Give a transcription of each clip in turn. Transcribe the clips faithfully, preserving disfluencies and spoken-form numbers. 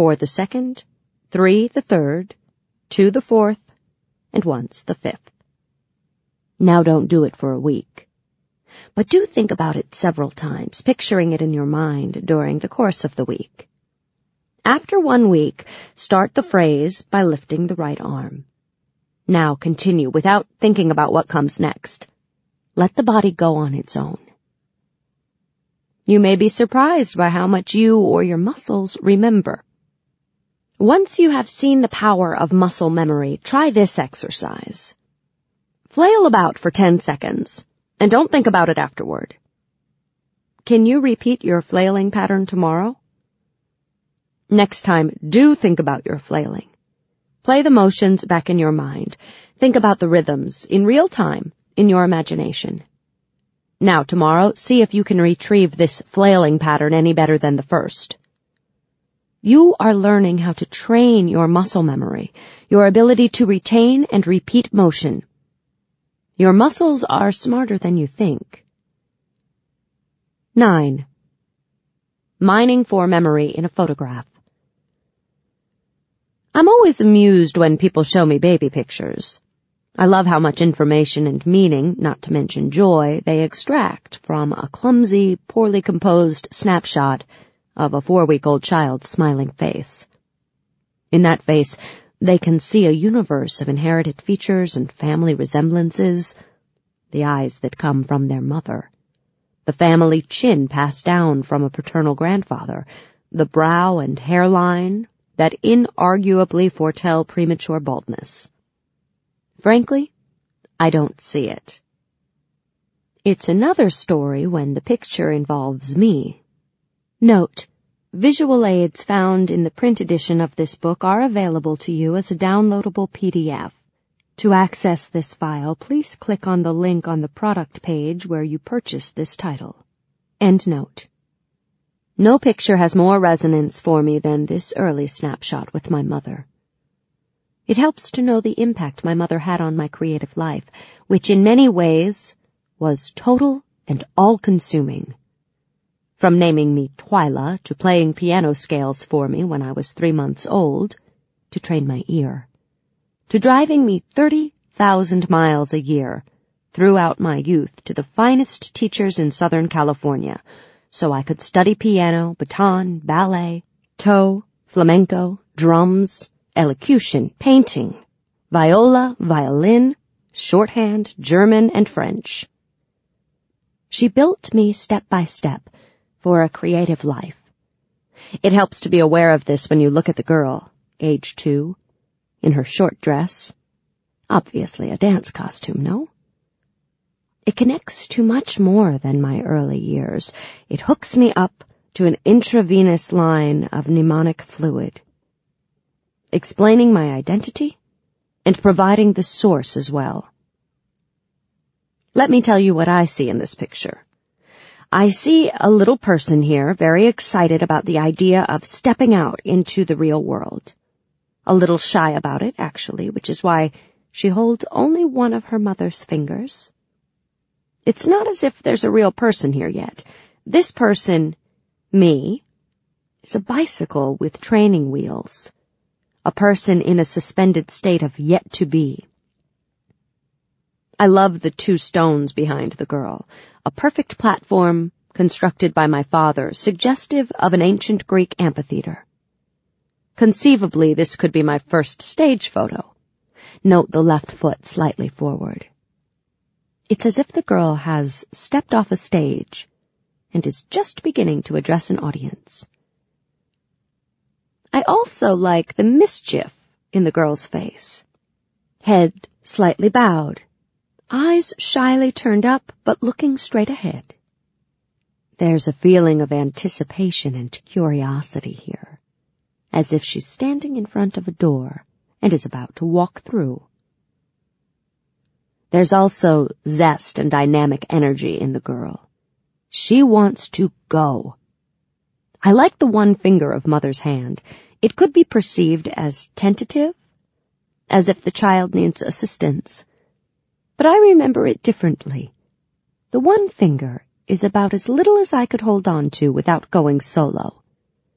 four the second, three the third, two the fourth, and once the fifth. Now don't do it for a week. But do think about it several times, picturing it in your mind during the course of the week. After one week, start the phrase by lifting the right arm. Now continue without thinking about what comes next. Let the body go on its own. You may be surprised by how much you or your muscles remember. Once you have seen the power of muscle memory, try this exercise. Flail about for ten seconds, and don't think about it afterward. Can you repeat your flailing pattern tomorrow? Next time, do think about your flailing. Play the motions back in your mind. Think about the rhythms in real time in your imagination. Now, tomorrow, see if you can retrieve this flailing pattern any better than the first. You are learning how to train your muscle memory, your ability to retain and repeat motion. Your muscles are smarter than you think. Nine. Mining for memory in a photograph. I'm always amused when people show me baby pictures. I love how much information and meaning, not to mention joy, they extract from a clumsy, poorly composed snapshot of a four-week-old child's smiling face. In that face, they can see a universe of inherited features and family resemblances, the eyes that come from their mother, the family chin passed down from a paternal grandfather, the brow and hairline that inarguably foretell premature baldness. Frankly, I don't see it. It's another story when the picture involves me. Note, visual aids found in the print edition of this book are available to you as a downloadable P D F. To access this file, please click on the link on the product page where you purchase this title. End note. No picture has more resonance for me than this early snapshot with my mother. It helps to know the impact my mother had on my creative life, which in many ways was total and all-consuming. From naming me Twyla to playing piano scales for me when I was three months old, to train my ear, to driving me thirty thousand miles a year throughout my youth to the finest teachers in Southern California, so I could study piano, baton, ballet, toe, flamenco, drums, elocution, painting, viola, violin, shorthand, German, and French. She built me step by step for a creative life. It helps to be aware of this when you look at the girl, age two, in her short dress, obviously a dance costume, no? It connects to much more than my early years. It hooks me up to an intravenous line of mnemonic fluid, explaining my identity and providing the source as well. Let me tell you what I see in this picture. I see a little person here very excited about the idea of stepping out into the real world. A little shy about it, actually, which is why she holds only one of her mother's fingers. It's not as if there's a real person here yet. This person, me, is a bicycle with training wheels. A person in a suspended state of yet to be. I love the two stones behind the girl, a perfect platform constructed by my father, suggestive of an ancient Greek amphitheater. Conceivably, this could be my first stage photo. Note the left foot slightly forward. It's as if the girl has stepped off a stage and is just beginning to address an audience. I also like the mischief in the girl's face. Head slightly bowed, eyes shyly turned up but looking straight ahead. There's a feeling of anticipation and curiosity here, as if she's standing in front of a door and is about to walk through. There's also zest and dynamic energy in the girl. She wants to go. I like the one finger of Mother's hand. It could be perceived as tentative, as if the child needs assistance. But I remember it differently. The one finger is about as little as I could hold on to without going solo.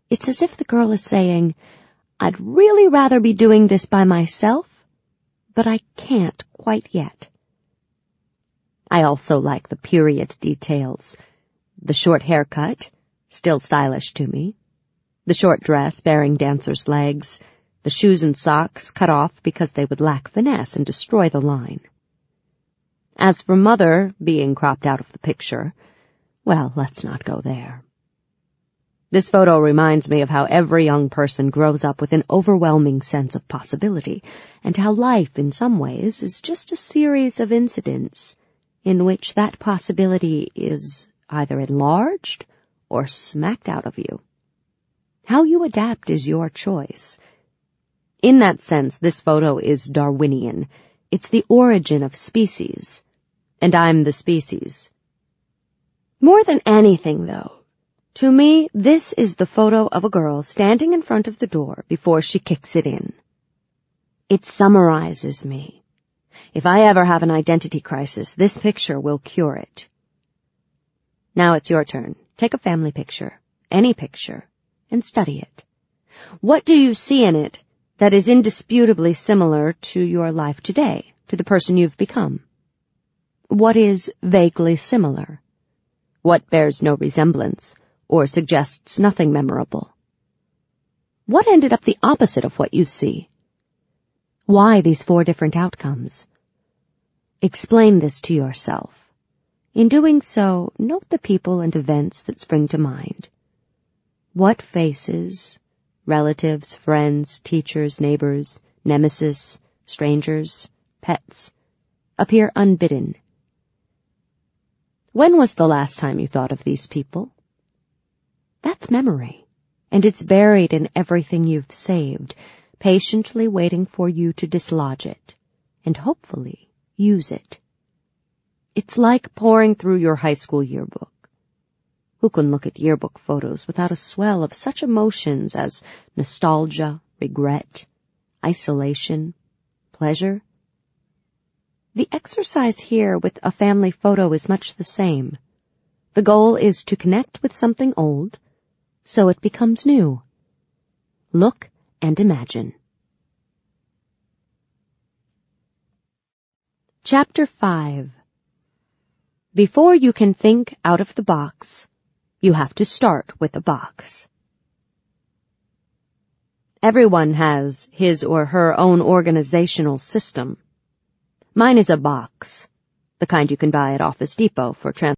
It's as if the girl is saying, I'd really rather be doing this by myself, but I can't quite yet. I also like the period details. The short haircut, still stylish to me. The short dress bearing dancer's legs. The shoes and socks cut off because they would lack finesse and destroy the line. As for Mother being cropped out of the picture, well, let's not go there. This photo reminds me of how every young person grows up with an overwhelming sense of possibility, and how life, in some ways, is just a series of incidents in which that possibility is either enlarged or smacked out of you. How you adapt is your choice. In that sense, this photo is Darwinian. It's the origin of species, and I'm the species. More than anything, though, to me, this is the photo of a girl standing in front of the door before she kicks it in. It summarizes me. If I ever have an identity crisis, this picture will cure it. Now it's your turn. Take a family picture, any picture, and study it. What do you see in it that is indisputably similar to your life today, to the person you've become? What is vaguely similar? What bears no resemblance, or suggests nothing memorable? What ended up the opposite of what you see? Why these four different outcomes? Explain this to yourself. In doing so, note the people and events that spring to mind. What faces, relatives, friends, teachers, neighbors, nemesis, strangers, pets, appear unbidden? When was the last time you thought of these people? That's memory, and it's buried in everything you've saved, patiently waiting for you to dislodge it, and hopefully use it. It's like poring through your high school yearbook. Who can look at yearbook photos without a swell of such emotions as nostalgia, regret, isolation, pleasure? The exercise here with a family photo is much the same. The goal is to connect with something old, so it becomes new. Look and imagine. Chapter five. Before you can think out of the box, you have to start with a box. Everyone has his or her own organizational system. Mine is a box, the kind you can buy at Office Depot for transport.